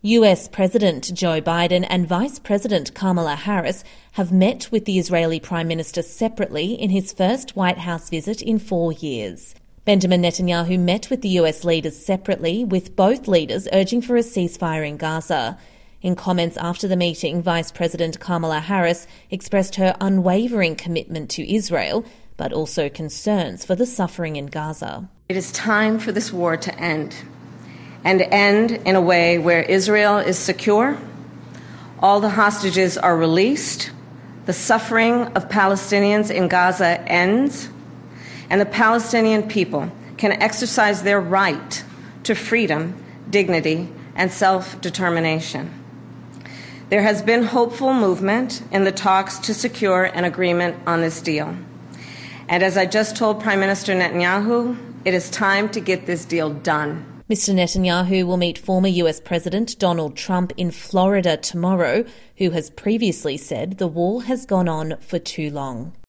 US President Joe Biden and Vice President Kamala Harris have met with the Israeli Prime Minister separately in his first White House visit in 4 years. Benjamin Netanyahu met with the US leaders separately, with both leaders urging for a ceasefire in Gaza. In comments after the meeting, Vice President Kamala Harris expressed her unwavering commitment to Israel, but also concerns for the suffering in Gaza. It is time for this war to end, and end in a way where Israel is secure, all the hostages are released, the suffering of Palestinians in Gaza ends, and the Palestinian people can exercise their right to freedom, dignity, and self-determination. There has been hopeful movement in the talks to secure an agreement on this deal. And as I just told Prime Minister Netanyahu, it is time to get this deal done. Mr. Netanyahu will meet former US President Donald Trump in Florida tomorrow, who has previously said the war has gone on for too long.